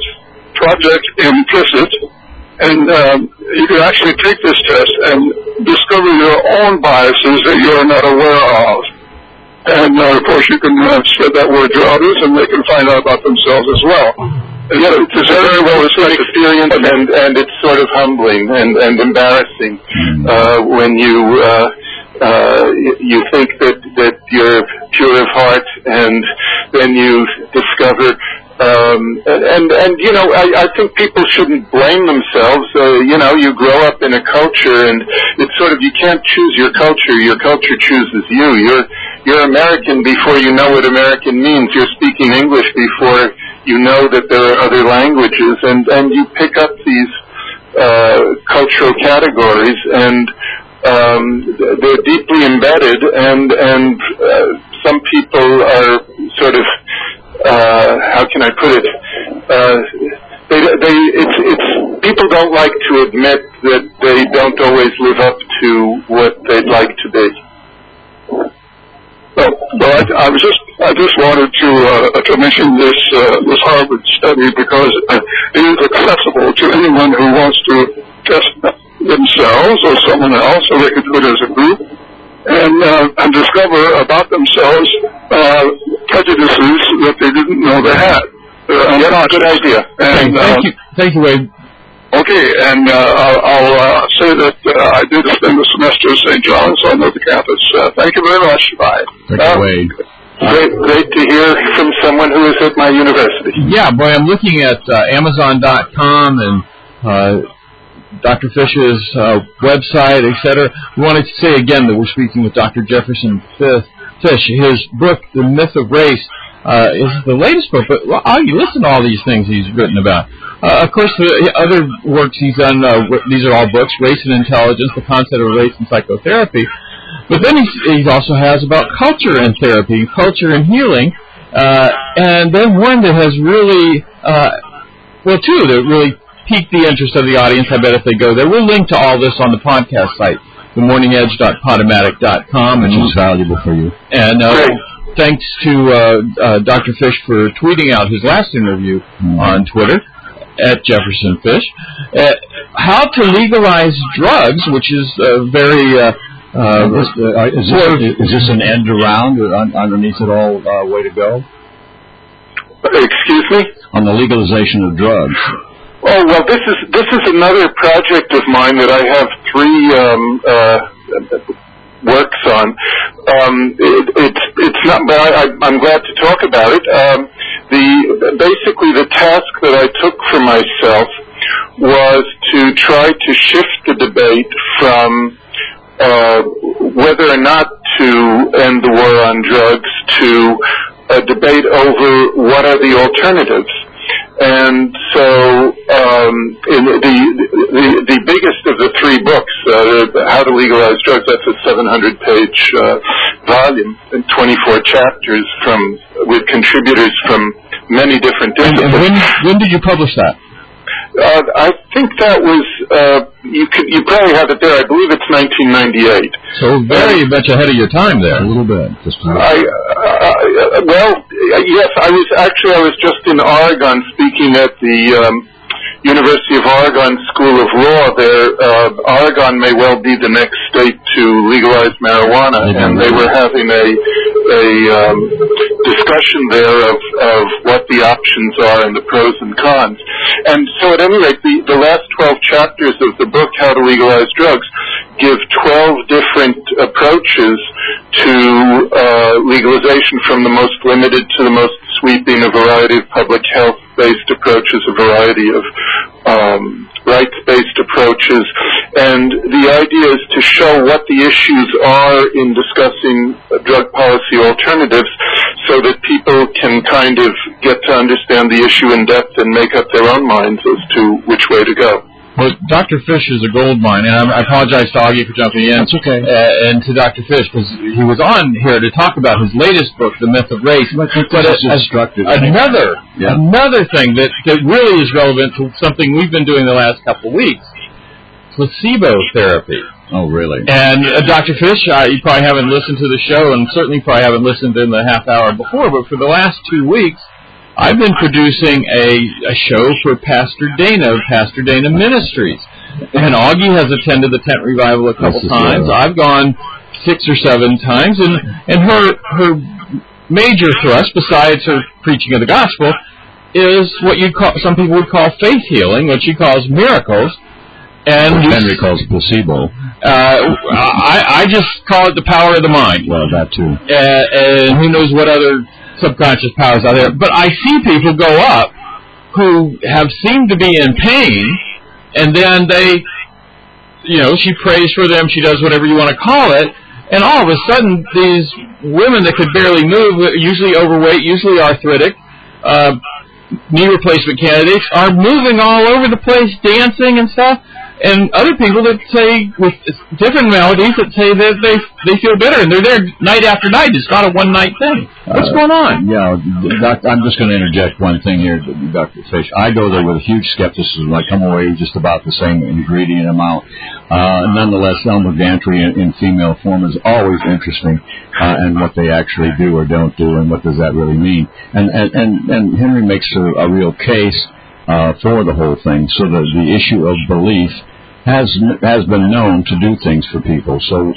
[SPEAKER 6] and you can actually take this test and discover your own biases that you're not aware of. And, of course, you can spread that word to others, and they can find out about themselves as well. Yeah, it's a very well-received experience, and it's sort of humbling and embarrassing when you think that you're pure of heart, and then you discover. And you know, I think people shouldn't blame themselves. You grow up in a culture, and it's sort of, you can't choose your culture. Your culture chooses you. You're American before you know what American means. You're speaking English before you know that there are other languages, and you pick up these cultural categories, and they're deeply embedded, and some people are sort of, how can I put it? People don't like to admit that they don't always live up to what they'd like to be. Well, I just wanted to mention this Harvard study because it is accessible to anyone who wants to test themselves or someone else, or they could do it as a group, and discover about themselves prejudices that they didn't know they had. Good idea. And,
[SPEAKER 3] thank you, Wade.
[SPEAKER 6] Okay, and I'll say that I did spend the semester at St. John's on the campus. Thank you very much. Bye.
[SPEAKER 4] Thank you, Wade.
[SPEAKER 9] Great to hear from someone who is at my university.
[SPEAKER 3] Yeah, boy, I'm looking at Amazon.com and Dr. Fish's website, etc. We wanted to say again that we're speaking with Dr. Jefferson Fish. His book, The Myth of Race, is the latest book, but you listen to all these things he's written about. Of course, the other works he's done, these are all books, Race and Intelligence, The Concept of Race and Psychotherapy. But then he also has about culture and therapy, culture and healing, and then one that has really, two that really piqued the interest of the audience, I bet, if they go there. We'll link to all this on the podcast site, themorningedge.podomatic.com.
[SPEAKER 4] Which is valuable for you.
[SPEAKER 3] And thanks to Dr. Fish for tweeting out his last interview on Twitter, at Jefferson Fish. How to legalize drugs, which is very...
[SPEAKER 4] is this an end around underneath it all way to go?
[SPEAKER 9] Excuse me?
[SPEAKER 4] On the legalization of drugs.
[SPEAKER 9] Oh, well, this is another project of mine that I have 3 works on. It's not, but I'm glad to talk about it. Basically the task that I took for myself was to try to shift the debate from whether or not to end the war on drugs to a debate over what are the alternatives. And so the biggest of the 3 books, How to Legalize Drugs, that's a 700-page volume and 24 chapters with contributors from many different disciplines.
[SPEAKER 3] And when did you publish that?
[SPEAKER 9] I think that was, you probably have it there. I believe it's 1998.
[SPEAKER 3] So very much ahead of your time there.
[SPEAKER 4] A little bit.
[SPEAKER 9] Yes, I was just in Oregon speaking at the University of Oregon School of Law. There, Oregon may well be the next state to legalize marijuana, and they were having a discussion there of what the options are and the pros and cons. And so at any rate, the last 12 chapters of the book, How to Legalize Drugs, give 12 different approaches to legalization, from the most limited to the most sweeping, a variety of public health-based approaches, a variety of rights-based approaches. And the idea is to show what the issues are in discussing drug policy alternatives so that people can kind of get to understand the issue in depth and make up their own minds as to which way to go.
[SPEAKER 3] Well, Dr. Fish is a gold mine, and I apologize to Augie for jumping in.
[SPEAKER 4] That's okay.
[SPEAKER 3] And to Dr. Fish, because he was on here to talk about his latest book, The Myth of Race. But another thing that really is relevant to something we've been doing the last couple of weeks, placebo therapy.
[SPEAKER 4] Oh, really?
[SPEAKER 3] And Dr. Fish, you probably haven't listened to the show, and certainly probably haven't listened in the half hour before, but for the last 2 weeks, I've been producing a show for Pastor Dana of Pastor Dana Ministries. And Augie has attended the Tent Revival a couple times. I've gone 6 or 7 times, and her major thrust, besides her preaching of the gospel, is what some people would call faith healing, what she calls miracles. And
[SPEAKER 4] Henry calls placebo.
[SPEAKER 3] I just call it the power of the mind.
[SPEAKER 4] Well, that too.
[SPEAKER 3] And who knows what other subconscious powers out there. But I see people go up who have seemed to be in pain, and then she prays for them, she does whatever you want to call it, and all of a sudden these women that could barely move, usually overweight, usually arthritic, knee replacement candidates, are moving all over the place, dancing and stuff. And other people that say, with different melodies, that say that they feel better, and they're there night after night. It's not a one-night thing. What's going on?
[SPEAKER 4] Yeah, I'm just going to interject one thing here, Dr. Fish. I go there with huge skepticism. I come away just about the same ingredient amount. Nonetheless, Elmer Gantry in female form is always interesting, and what they actually do or don't do, and what does that really mean. And Henry makes a real case for the whole thing, so that the issue of belief has been known to do things for people. So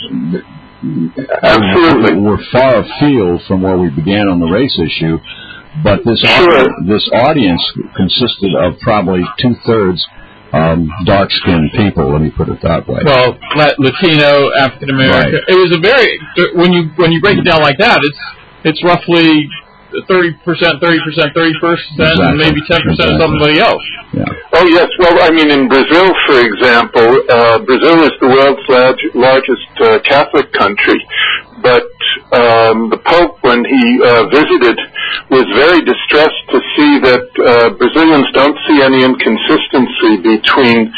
[SPEAKER 9] absolutely,
[SPEAKER 4] we're far afield from where we began on the race issue, but this audience consisted of probably 2/3 dark-skinned people. Let me put it that way.
[SPEAKER 3] Well, Latino, African American. Right. It was a very when you break it down like that, it's roughly 30%, 30%, 30%, and maybe 10% of somebody else.
[SPEAKER 4] Yeah.
[SPEAKER 9] Oh, yes. Well, I mean, in Brazil, for example, Brazil is the world's largest Catholic country, but the Pope, when he visited, was very distressed to see that Brazilians don't see any inconsistency between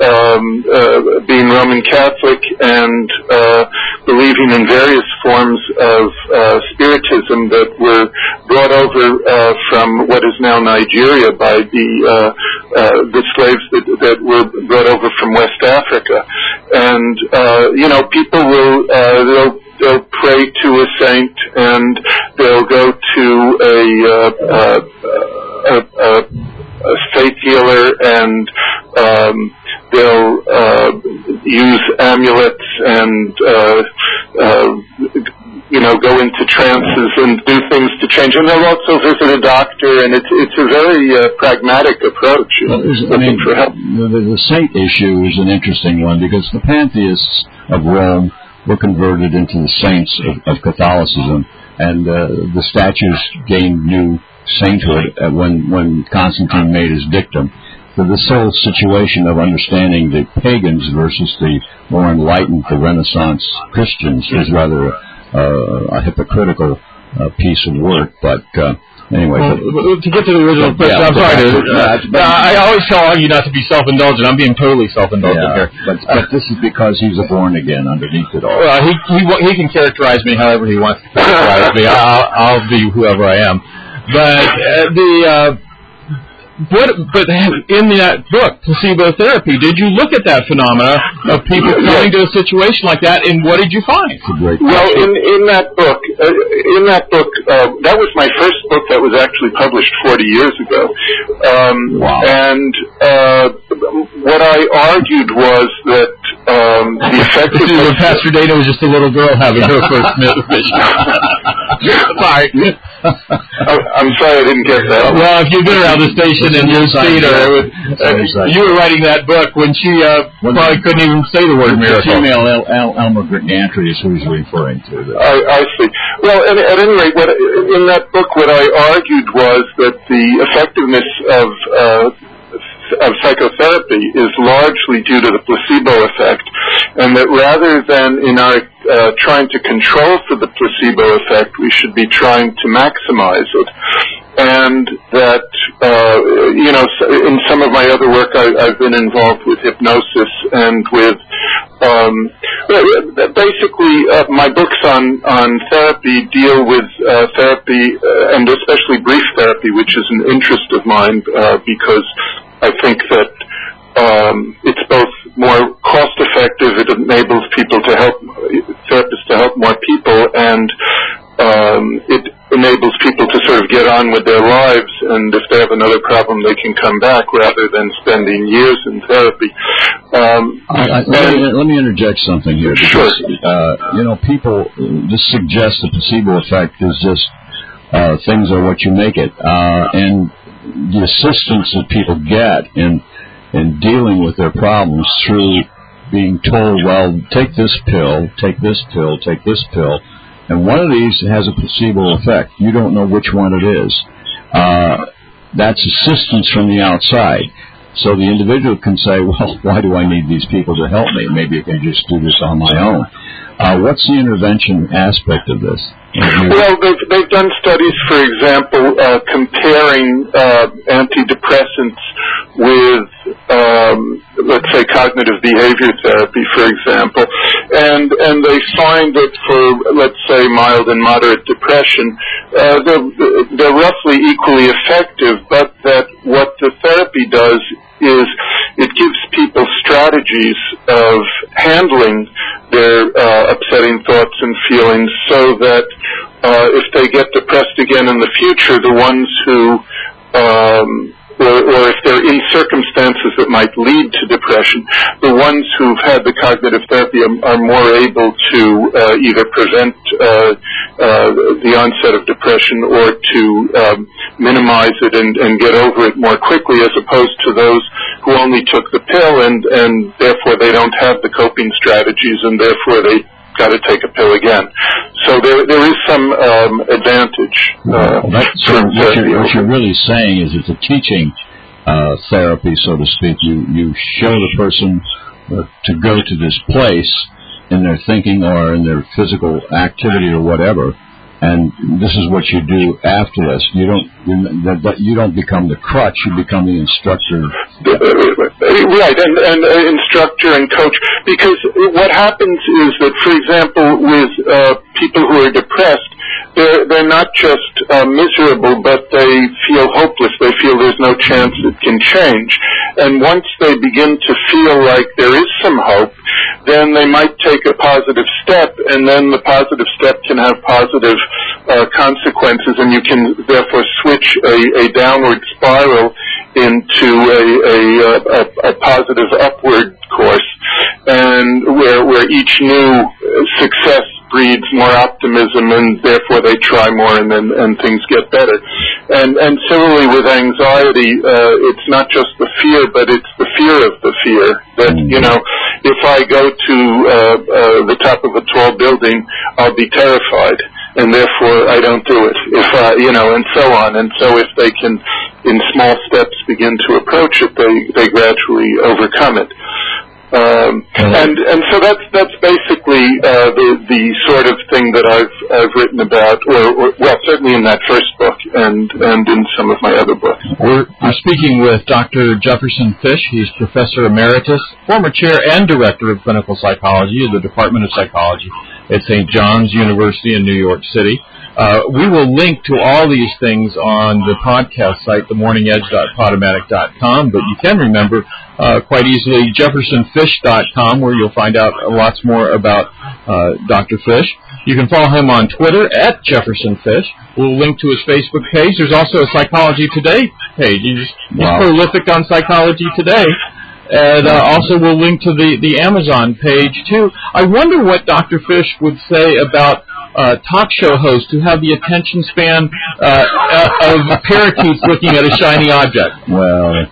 [SPEAKER 9] being Roman Catholic and believing in various forms of spiritism that were brought over from what is now Nigeria by the slaves that were brought over from West Africa. And, people will they'll pray to a saint, and they'll go to a faith healer, and they'll use amulets and go into trances and do things to change. And they'll also visit a doctor, and it's a very pragmatic approach. Looking for help.
[SPEAKER 4] The saint issue is an interesting one, because the pantheists of Rome were converted into the saints of Catholicism, and the statues gained new sainthood when Constantine made his dictum. So this whole situation of understanding the pagans versus the more enlightened, the Renaissance Christians, is rather a hypocritical piece of work, but anyway.
[SPEAKER 3] Well, to get to the original question, I'm sorry. I always tell you not to be self-indulgent. I'm being totally self-indulgent here.
[SPEAKER 4] But this is because he's a born again underneath it all.
[SPEAKER 3] Well, he can characterize me however he wants to characterize me. I'll be whoever I am. But But in that book, Placebo Therapy, did you look at that phenomena of people coming to a situation like that, and what did you find?
[SPEAKER 9] Well, in that book, that was my first book that was actually published 40 years ago. And what I argued was that the effective...
[SPEAKER 3] This is when Pastor Dana was just a little girl having her first vision. Sorry.
[SPEAKER 9] I'm sorry I didn't get that.
[SPEAKER 3] Well, if you've been around the station and you've seen her, you were writing that book when she probably couldn't even say the word miracle.
[SPEAKER 4] The female Elmer Gantry is who he's referring to.
[SPEAKER 9] I see. Well, at any rate, in that book, what I argued was that the effectiveness of psychotherapy is largely due to the placebo effect, and that rather than in our trying to control for the placebo effect, we should be trying to maximize it. And that, in some of my other work, I've been involved with hypnosis and with, basically, my books on therapy deal with therapy, and especially brief therapy, which is an interest of mine, because I think that it's both more cost-effective. It enables therapists to help more people, and it enables people to sort of get on with their lives, and if they have another problem, they can come back rather than spending years in therapy.
[SPEAKER 4] Let me interject something here. Because,
[SPEAKER 9] sure.
[SPEAKER 4] People just suggest the placebo effect is just things are what you make it, and the assistance that people get in dealing with their problems through being told, well, take this pill, take this pill, take this pill. And one of these has a placebo effect. You don't know which one it is. That's assistance from the outside. So the individual can say, well, why do I need these people to help me? Maybe I can just do this on my own. What's the intervention aspect of this?
[SPEAKER 9] Well, they've done studies, for example, comparing antidepressants with, let's say, cognitive behavior therapy, for example, and they find that for, let's say, mild and moderate depression, they're roughly equally effective, but that what the therapy does is it gives people strategies of handling their upsetting thoughts and feelings so that if they get depressed again in the future, the ones who or if they're in circumstances that might lead to depression, the ones who've had the cognitive therapy are more able to either prevent the onset of depression or to minimize it and get over it more quickly, as opposed to those who only took the pill and therefore they don't have the coping strategies and therefore they got to take a pill again. So there is some advantage.
[SPEAKER 4] What you're really saying is it's a teaching therapy, so to speak. You show the person to go to this place in their thinking or in their physical activity or whatever, and this is what you do after this. You don't become the crutch. You become the instructor.
[SPEAKER 9] Right, and instructor and coach. Because what happens is that, for example, with people who are depressed, they're not just miserable, but they feel hopeless. They feel there's no chance it can change. And once they begin to feel like there is some hope, then they might take a positive step, and then the positive step can have positive consequences, and you can therefore switch a downward spiral into a positive upward course, and where each new success breeds more optimism, and therefore they try more, and things get better. And similarly with anxiety, it's not just the fear, but it's the fear of the fear. That, if I go to the top of a tall building, I'll be terrified, and therefore I don't do it. And so on. And so if they can, in small steps, begin to approach it, they gradually overcome it. And so that's basically the sort of thing that I've written about, or certainly in that first book and in some of my other books.
[SPEAKER 3] We're speaking with Dr. Jefferson Fish. He's Professor Emeritus, former Chair and Director of Clinical Psychology of the Department of Psychology at St. John's University in New York City. We will link to all these things on the podcast site, themorningedge.podomatic.com, but you can remember quite easily jeffersonfish.com, where you'll find out lots more about Dr. Fish. You can follow him on Twitter at @JeffersonFish. We'll link to his Facebook page. There's also a Psychology Today page. He's prolific on Psychology Today. And also we'll link to the Amazon page, too. I wonder what Dr. Fish would say about talk show hosts who have the attention span of parakeets looking at a shiny object.
[SPEAKER 4] Well,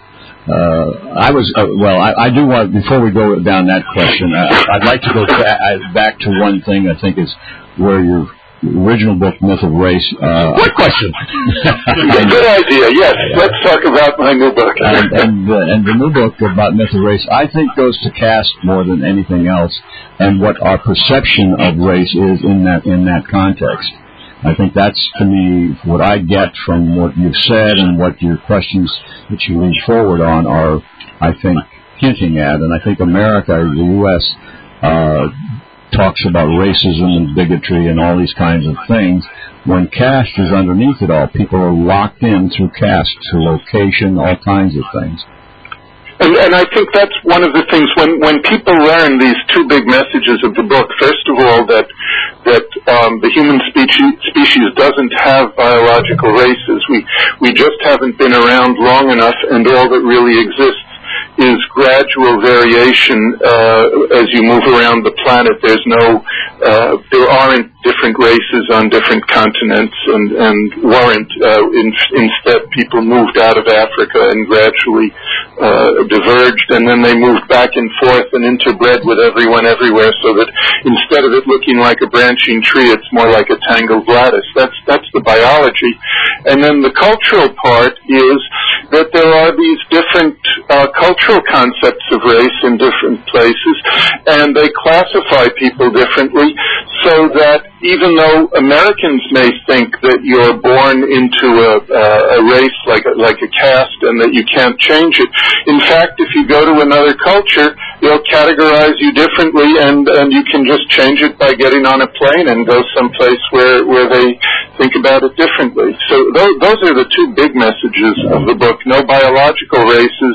[SPEAKER 4] I do want, before we go down that question, I'd like to go back to one thing I think is where your original book, Myth of Race.
[SPEAKER 3] What question?
[SPEAKER 9] Good idea, yes. Let's talk about my new book.
[SPEAKER 4] And the new book about Myth of Race, I think, goes to caste more than anything else, and what our perception of race is in that context. I think that's, to me, what I get from what you've said and what your questions that you lean forward on are, I think, hinting at. And I think America, the U.S., talks about racism and bigotry and all these kinds of things, when caste is underneath it all. People are locked in through caste, through location, all kinds of things.
[SPEAKER 9] And I think that's one of the things when people learn these two big messages of the book. First of all, that the human species doesn't have biological races. We just haven't been around long enough, and all that really exists is gradual variation as you move around the planet. There aren't different races on different continents, and weren't. Instead, people moved out of Africa and gradually diverged, and then they moved back and forth and interbred with everyone everywhere, so that instead of it looking like a branching tree, it's more like a tangled lattice. That's the biology. And then the cultural part is that there are these different cultural concepts of race in different places, and they classify people differently, so that even though Americans may think that you're born into a race like a caste and that you can't change it, in fact, if you go to another culture, they'll categorize you differently, and you can just change it by getting on a plane and go someplace where they think about it differently. So those are the two big messages of the book: no biological races,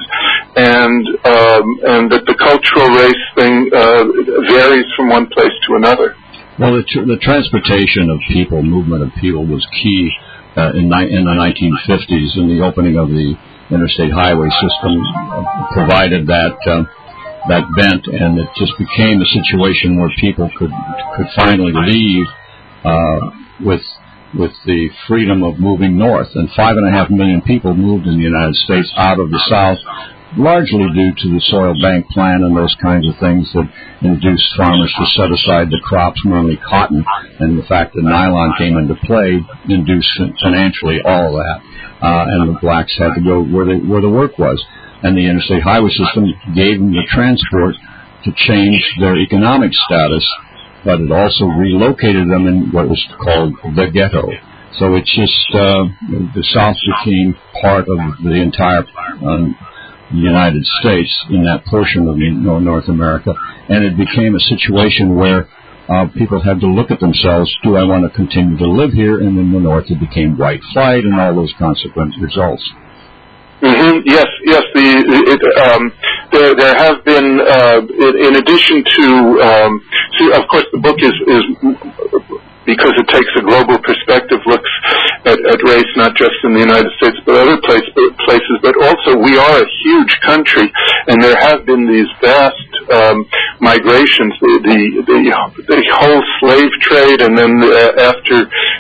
[SPEAKER 9] and that the cultural race thing varies from one place to another.
[SPEAKER 4] Well, the transportation of people, movement of people, was key in the 1950s, and the opening of the interstate highway system provided that bent, and it just became a situation where people could finally leave with the freedom of moving north. And 5.5 million people moved in the United States out of the South, largely due to the soil bank plan and those kinds of things that induced farmers to set aside the crops, mainly cotton, and the fact that nylon came into play induced financially all of that. And the blacks had to go where the work was. And the interstate highway system gave them the transport to change their economic status, but it also relocated them in what was called the ghetto. So it's just the South became part of the entire United States in that portion of North America, and it became a situation where people had to look at themselves: do I want to continue to live here? And in the North, it became white flight and all those consequent results.
[SPEAKER 9] Mm-hmm. Yes. There have been, in addition to, of course, the book is because it takes a global perspective, looks at race not just in the United States but other places. But also, we are a huge country, and there have been these vast migrations. The whole slave trade, and then after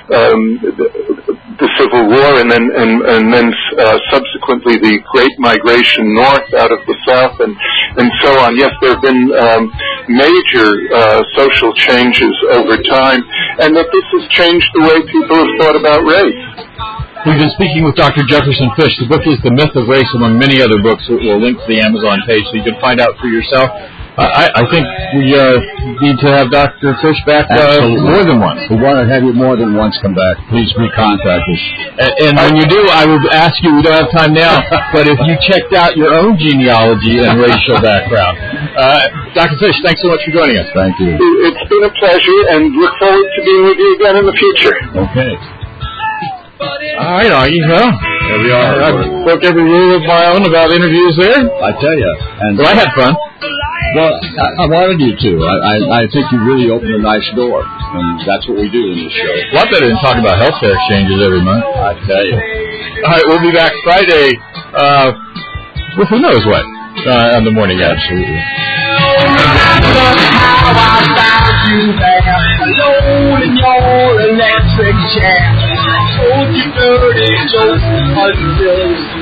[SPEAKER 9] the Civil War, and then subsequently the Great Migration north out of the South, and so on. Yes, there have been major social changes over time, and that this has changed the way people have thought about race.
[SPEAKER 3] We've been speaking with Dr. Jefferson Fish. The book is The Myth of Race, among many other books. We'll link to the Amazon page so you can find out for yourself. I think we need to have Dr. Fish back more than once.
[SPEAKER 4] We want to have you more than once come back. Please recontact us.
[SPEAKER 3] And when you do, I will ask you, we don't have time now, but if you checked out your own genealogy and racial background. Dr. Fish, thanks so much for joining us.
[SPEAKER 4] Thank you.
[SPEAKER 9] It's been a pleasure, and look forward to being with you again in the future.
[SPEAKER 4] Okay.
[SPEAKER 3] All right, Augie. Well, there we are. I broke every rule of my own about interviews there.
[SPEAKER 4] I tell you.
[SPEAKER 3] But I had fun.
[SPEAKER 4] Well, I wanted you to. I think you really opened a nice door, and that's what we do in this show.
[SPEAKER 3] A lot better than talking about healthcare exchanges every month.
[SPEAKER 4] I tell you.
[SPEAKER 3] All right, we'll be back Friday with who knows what on the morning.
[SPEAKER 4] Absolutely.
[SPEAKER 2] How I found you there, alone in your electric chair. I told you dirty jokes until